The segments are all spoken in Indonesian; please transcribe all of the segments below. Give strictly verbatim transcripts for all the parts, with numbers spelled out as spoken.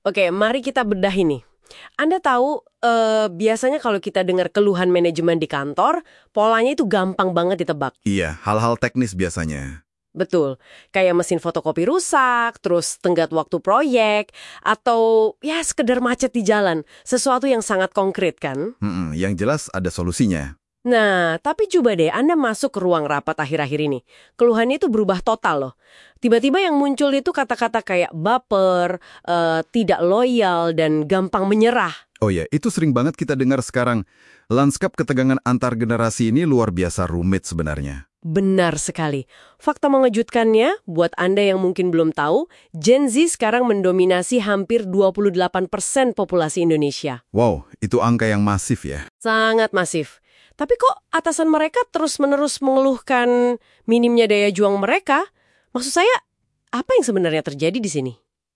Oke, mari kita bedah ini. Anda tahu, eh, biasanya kalau kita dengar keluhan manajemen di kantor, polanya itu gampang banget ditebak. Iya, hal-hal teknis biasanya. Betul, kayak mesin fotokopi rusak, terus tenggat waktu proyek, atau ya sekedar macet di jalan. Sesuatu yang sangat konkret kan? Mm-mm, yang jelas ada solusinya. Nah, tapi coba deh Anda masuk ke ruang rapat akhir-akhir ini. Keluhannya itu berubah total loh. Tiba-tiba yang muncul itu kata-kata kayak baper, eh, tidak loyal, dan gampang menyerah. Oh ya, itu sering banget kita dengar sekarang. Lanskap ketegangan antar generasi ini luar biasa rumit sebenarnya. Benar sekali. Fakta mengejutkannya, buat Anda yang mungkin belum tahu, Gen Z sekarang mendominasi hampir dua puluh delapan persen populasi Indonesia. Wow, itu angka yang masif ya. Sangat masif. Tapi kok atasan mereka terus-menerus mengeluhkan minimnya daya juang mereka? Maksud saya, apa yang sebenarnya terjadi di sini?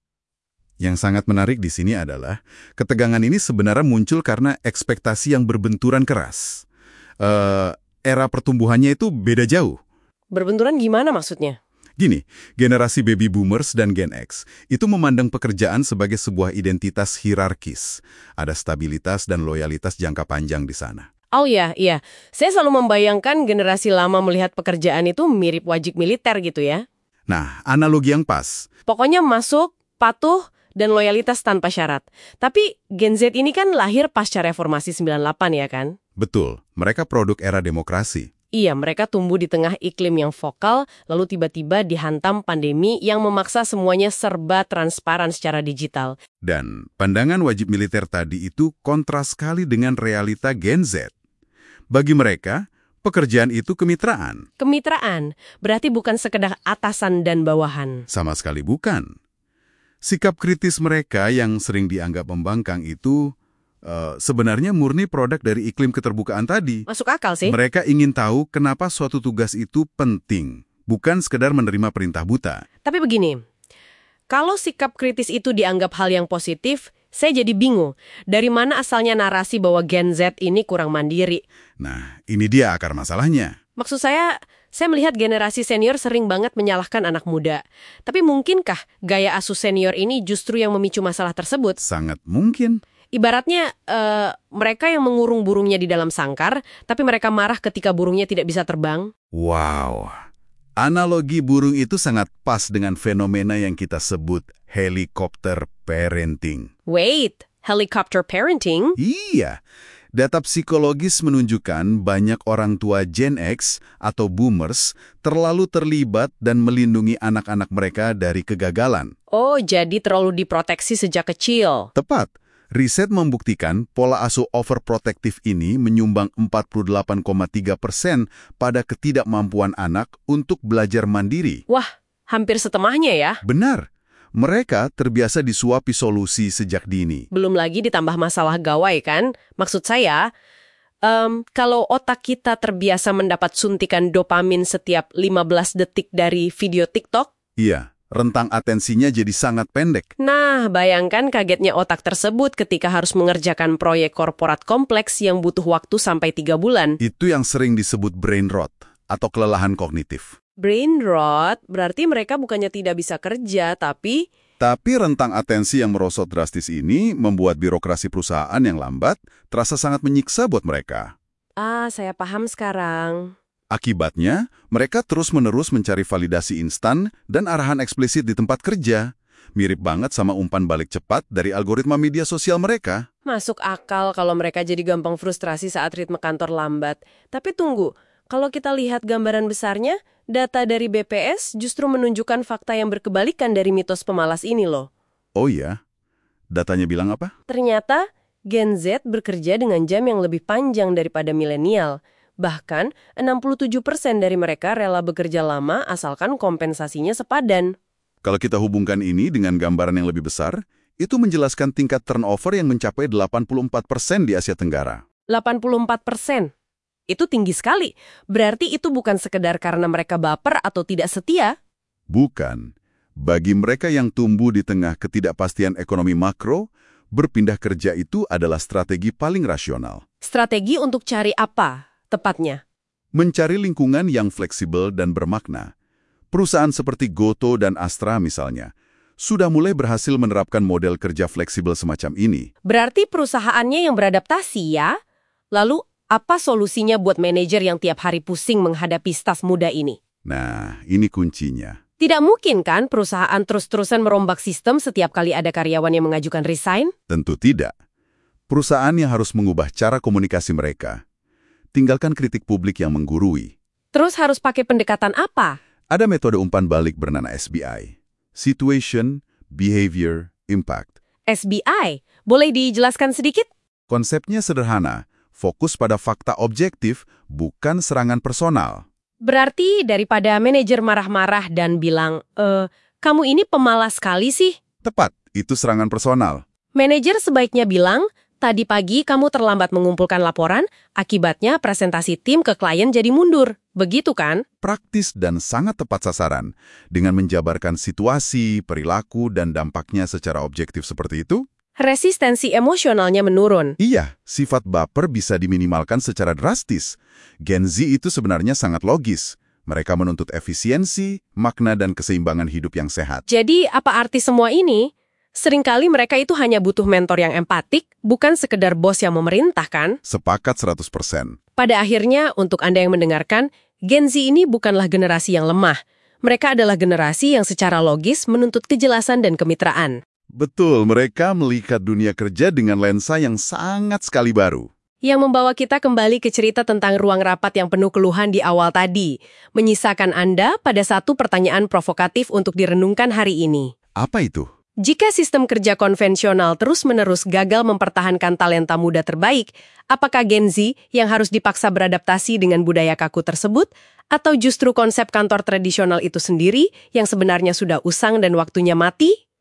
Yang sangat menarik di sini adalah ketegangan ini sebenarnya muncul karena ekspektasi yang berbenturan keras. Eh, era pertumbuhannya itu beda jauh. Berbenturan gimana maksudnya? Gini, generasi baby boomers dan Gen X itu memandang pekerjaan sebagai sebuah identitas hierarkis. Ada stabilitas dan loyalitas jangka panjang di sana. Oh iya, iya. Saya selalu membayangkan generasi lama melihat pekerjaan itu mirip wajib militer gitu ya. Nah, analogi yang pas. Pokoknya masuk, patuh, dan loyalitas tanpa syarat. Tapi Gen Z ini kan lahir pasca reformasi sembilan puluh delapan ya kan? Betul, mereka produk era demokrasi. Iya, mereka tumbuh di tengah iklim yang vokal, lalu tiba-tiba dihantam pandemi yang memaksa semuanya serba transparan secara digital. Dan pandangan wajib militer tadi itu kontras sekali dengan realita Gen Z. Bagi mereka, pekerjaan itu kemitraan. Kemitraan berarti bukan sekedar atasan dan bawahan. Sama sekali bukan. Sikap kritis mereka yang sering dianggap membangkang itu uh, sebenarnya murni produk dari iklim keterbukaan tadi. Masuk akal sih. Mereka ingin tahu kenapa suatu tugas itu penting, bukan sekedar menerima perintah buta. Tapi begini, kalau sikap kritis itu dianggap hal yang positif, saya jadi bingung. Dari mana asalnya narasi bahwa Gen Z ini kurang mandiri? Nah, ini dia akar masalahnya. Maksud saya, saya melihat generasi senior sering banget menyalahkan anak muda. Tapi mungkinkah gaya asuh senior ini justru yang memicu masalah tersebut? Sangat mungkin. Ibaratnya, eh, mereka yang mengurung burungnya di dalam sangkar, tapi mereka marah ketika burungnya tidak bisa terbang. Wow. Analogi burung itu sangat pas dengan fenomena yang kita sebut helikopter parenting. Wait, helicopter parenting? Iya. Data psikologis menunjukkan banyak orang tua Gen X atau boomers terlalu terlibat dan melindungi anak-anak mereka dari kegagalan. Oh, jadi terlalu diproteksi sejak kecil. Tepat. Riset membuktikan pola asuh overprotective ini menyumbang empat puluh delapan koma tiga persen pada ketidakmampuan anak untuk belajar mandiri. Wah, hampir setengahnya ya. Benar. Mereka terbiasa disuapi solusi sejak dini. Belum lagi ditambah masalah gawai kan? Maksud saya, um, kalau otak kita terbiasa mendapat suntikan dopamin setiap lima belas detik dari video TikTok, Iya, rentang atensinya jadi sangat pendek. nah bayangkan kagetnya otak tersebut ketika harus mengerjakan proyek korporat kompleks yang butuh waktu sampai tiga bulan. Itu yang sering disebut brain rot atau kelelahan kognitif. Brain rot berarti mereka bukannya tidak bisa kerja, tapi Tapi rentang atensi yang merosot drastis ini membuat birokrasi perusahaan yang lambat terasa sangat menyiksa buat mereka. ah saya paham sekarang. Akibatnya, mereka terus-menerus mencari validasi instan dan arahan eksplisit di tempat kerja. Mirip banget sama umpan balik cepat dari algoritma media sosial mereka. Masuk akal kalau mereka jadi gampang frustrasi saat ritme kantor lambat. Tapi tunggu, kalau kita lihat gambaran besarnya, data dari B P S justru menunjukkan fakta yang berkebalikan dari mitos pemalas ini loh. Oh iya? Datanya bilang apa? Ternyata, Gen Z bekerja dengan jam yang lebih panjang daripada milenial. Bahkan, enam puluh tujuh persen dari mereka rela bekerja lama asalkan kompensasinya sepadan. Kalau kita hubungkan ini dengan gambaran yang lebih besar, itu menjelaskan tingkat turnover yang mencapai delapan puluh empat persen di Asia Tenggara. delapan puluh empat persen. Itu tinggi sekali. Berarti itu bukan sekedar karena mereka baper atau tidak setia. Bukan. Bagi mereka yang tumbuh di tengah ketidakpastian ekonomi makro, berpindah kerja itu adalah strategi paling rasional. Strategi untuk cari apa, tepatnya? Mencari lingkungan yang fleksibel dan bermakna. Perusahaan seperti Goto dan Astra misalnya, sudah mulai berhasil menerapkan model kerja fleksibel semacam ini. Berarti perusahaannya yang beradaptasi ya? Lalu apa solusinya buat manajer yang tiap hari pusing menghadapi staf muda ini? Nah, ini kuncinya. Tidak mungkin kan perusahaan terus-terusan merombak sistem setiap kali ada karyawan yang mengajukan resign? Tentu tidak. Perusahaan yang harus mengubah cara komunikasi mereka. Tinggalkan kritik publik yang menggurui. Terus harus pakai pendekatan apa? Ada metode umpan balik bernama S B I. Situation, Behavior, Impact. S B I, boleh dijelaskan sedikit? Konsepnya sederhana, fokus pada fakta objektif, bukan serangan personal. Berarti daripada manajer marah-marah dan bilang, eh, kamu ini pemalas sekali sih. Tepat, itu serangan personal. Manajer sebaiknya bilang, tadi pagi kamu terlambat mengumpulkan laporan, akibatnya presentasi tim ke klien jadi mundur. Begitu kan? Praktis dan sangat tepat sasaran. Dengan menjabarkan situasi, perilaku, dan dampaknya secara objektif seperti itu, resistensi emosionalnya menurun. iya, sifat baper bisa diminimalkan secara drastis. Gen Z itu sebenarnya sangat logis. Mereka menuntut efisiensi, makna, dan keseimbangan hidup yang sehat. Jadi, apa arti semua ini? Seringkali mereka itu hanya butuh mentor yang empatik, bukan sekedar bos yang memerintah kan? Sepakat seratus persen. Pada akhirnya, untuk Anda yang mendengarkan, Gen Z ini bukanlah generasi yang lemah. Mereka adalah generasi yang secara logis menuntut kejelasan dan kemitraan. Betul, mereka melihat dunia kerja dengan lensa yang sangat sekali baru. Yang membawa kita kembali ke cerita tentang ruang rapat yang penuh keluhan di awal tadi, menyisakan Anda pada satu pertanyaan provokatif untuk direnungkan hari ini. Apa itu? Jika sistem kerja konvensional terus-menerus gagal mempertahankan talenta muda terbaik, apakah Gen Z yang harus dipaksa beradaptasi dengan budaya kaku tersebut, atau justru konsep kantor tradisional itu sendiri yang sebenarnya sudah usang dan waktunya mati?